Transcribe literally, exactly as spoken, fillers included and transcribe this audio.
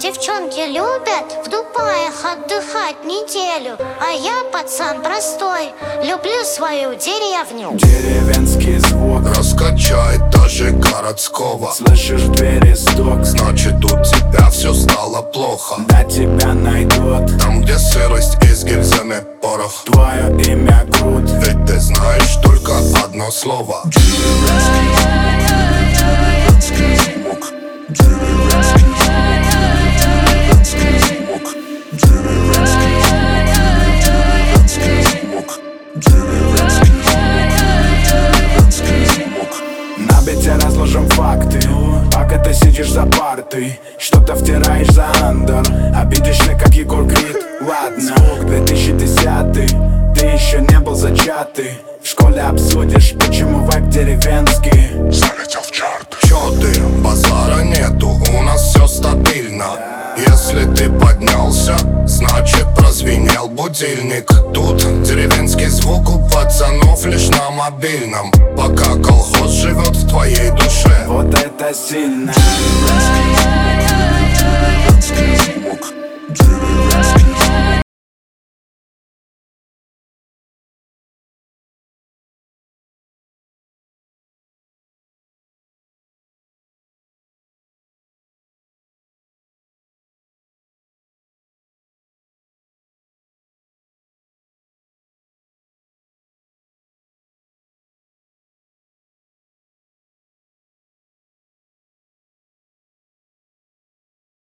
Девчонки любят в Дубаях отдыхать неделю, а я, пацан простой, люблю свою деревню. Деревенский звук раскачает даже городского. Слышишь в двери стук, значит у тебя все стало плохо. да тебя найдут Там, где сырость и с гильзами порох. Твое имя Крут, ведь ты знаешь только одно слово. на бите разложим факты. Пока ты сидишь за партой, что-то втираешь за андер. Обидишься, как Егор Крид. Ладно, звук две тысячи десятый, ты еще не был зачатый. В школе обсудишь, почему вайб деревенский Залетел в чарты. Чё ты, базара нету, у нас все стабильно. Если ты поднялся, значит прозвенел будильник. Тут деревенский звук у пацанов лишь на мобильном. Пока колхоз живет в твоей душе. Вот это сильно. Деревенский звук, деревенский